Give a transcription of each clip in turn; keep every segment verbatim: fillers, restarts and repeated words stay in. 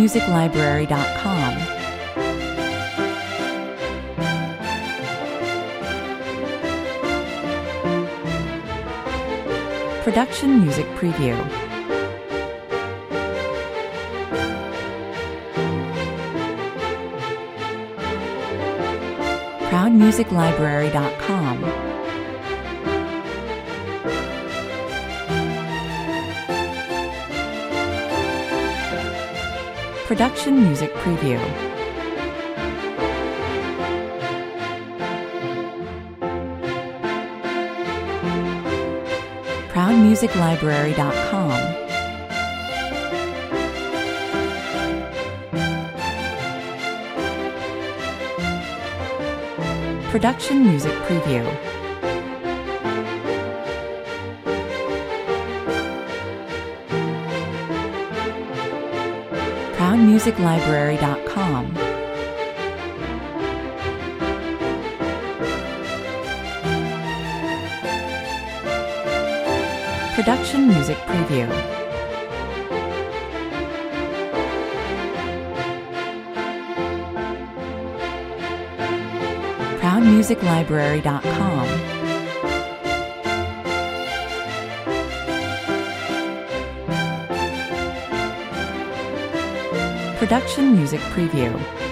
music library dot com. Production Music Preview. proud music library dot com. Production Music Preview. proud music library dot com. Production Music Preview. proud music library dot com. Production Music Preview. proud music library dot com. Production Music Preview.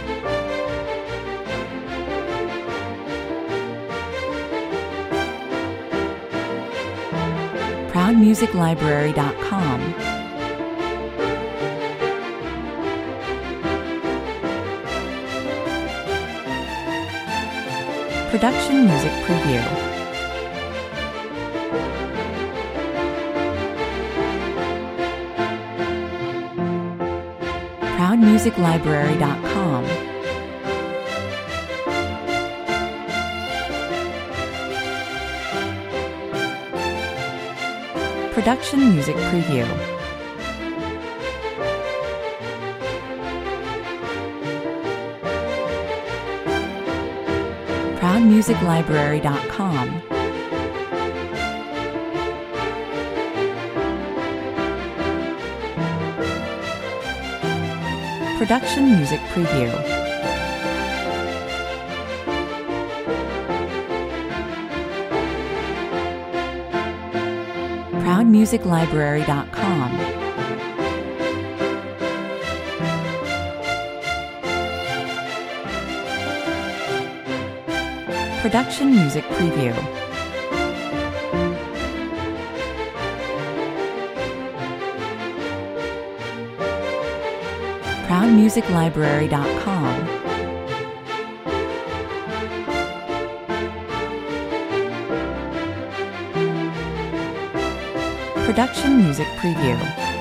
proud music library dot com. Production Music Preview. proud music library dot com. Production Music Preview. proud music library dot com. Production Music Preview. proud music library dot com. Production Music Preview. proud music library dot com. Production Music Preview.